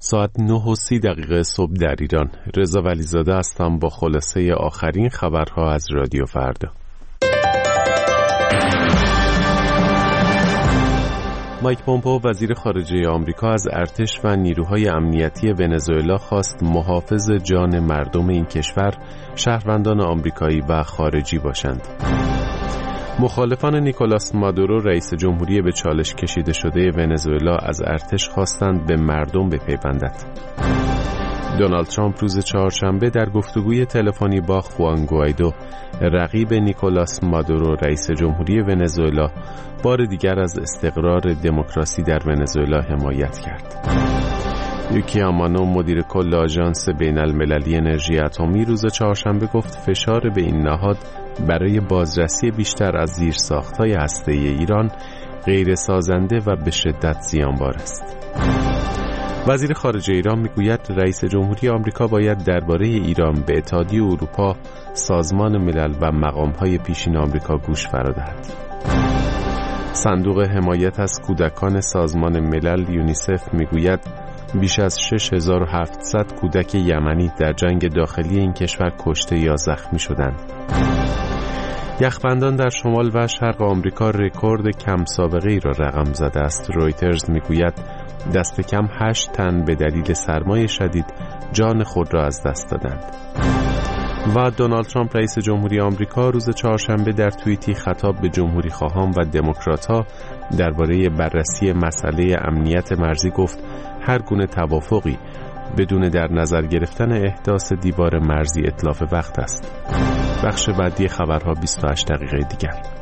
ساعت 9:30 صبح در ایران. رضا ولیزاده هستم با خلاصه آخرین خبرها از رادیو فردا. مایک پومپئو وزیر خارجه آمریکا از ارتش و نیروهای امنیتی ونزوئلا خواست محافظ جان مردم این کشور شهروندان آمریکایی و خارجی باشند. مخالفان نیکولاس مادورو رئیس جمهوری به چالش کشیده شده ونزوئلا از ارتش خواستند به مردم بپیوندد. دونالد ترامپ روز چهارشنبه در گفتگوی تلفنی با خوان گوایدو رقیب نیکولاس مادورو رئیس جمهوری ونزوئلا بار دیگر از استقرار دموکراسی در ونزوئلا حمایت کرد. یوکی آمانو مدیر کل آژانس بین المللی انرژی اتمی روز چهارشنبه گفت فشار به این نهاد برای بازرسی بیشتر از زیرساخت‌های هسته‌ای ایران غیر سازنده و به شدت زیانبار است. وزیر خارجه ایران میگوید رئیس جمهوری آمریکا باید درباره ایران به اتحادیه اروپا، سازمان ملل و مقام‌های پیشین آمریکا گوش فرا دهد. صندوق حمایت از کودکان سازمان ملل یونیسف میگوید بیش از 6700 کودک یمنی در جنگ داخلی این کشور کشته یا زخمی شدند. یخبندان در شمال و شرق آمریکا رکورد کم سابقه ای را رقم زده است. رویترز میگوید دست کم 8 تن به دلیل سرمای شدید جان خود را از دست دادند. و دونالد ترامپ رئیس جمهوری آمریکا روز چهارشنبه در توییتی خطاب به جمهوری خواهان و دموکرات‌ها درباره بررسی مسئله امنیت مرزی گفت هر گونه توافقی بدون در نظر گرفتن احداث دیوار مرزی اتلاف وقت است. بخش بعدی خبرها 28 دقیقه دیگر.